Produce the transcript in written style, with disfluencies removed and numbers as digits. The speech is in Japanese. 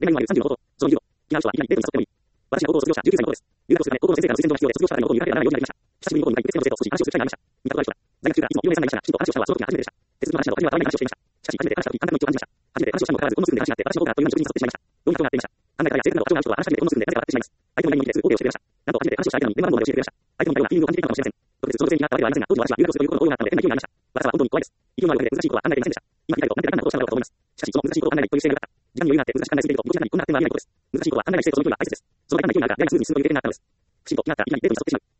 恋愛には30のこと、その理由を、気合う人はいきなりデートに誘ってもいい。私が高校を卒業した19歳のことです。留学をするため、高校の先生からの推薦状が必要で、卒業した後に高校に入れられないようになりました。久しぶりに高校に入って別の女性と少し話をする機会がありました。見たことある人だ。在学中からいつも有名さんがいましたが、きちんと話をしたのはその時が初めてでした。手続きの話など他にはたまに話をしていました。しかし、初めて話した時、感覚の一致を感じました。初めて話をしたにもかかわらず、ほんの数分で話になって、私の方からあっという間に職人に誘ってしまいました。どういうことがあっていました。考え方や性格など特徴がある人は話し始めてほんの数分で誰かが会ってしまいます。相手の何も見てすぐ OK をしてくれました。なんと初めて話をした相手なのに電話番号まで教えてくれました。相手の似たようなフィーリングを感じていたのかもしれません。特別その女性になったわけではありませんが、当時の私は留学をするということの応用があったので変な勢いがありました。私は本当に怖いです。勢いのある上で難しいことは考えていませんでした。今聞いたとなんて楽なことをしたのだろうかと思います。しかし、その難しいことを考えないという姿勢がなかった。時間に余裕があって難しく考えすぎると、どちらかにこんな発展はありえないことです。難しいことは考えない姿勢とその距離は大切です。そのために勢いがあるが、ややスムーズに進む予定がなかったのです。不審と気があったらいきなりデートに誘ってしまう。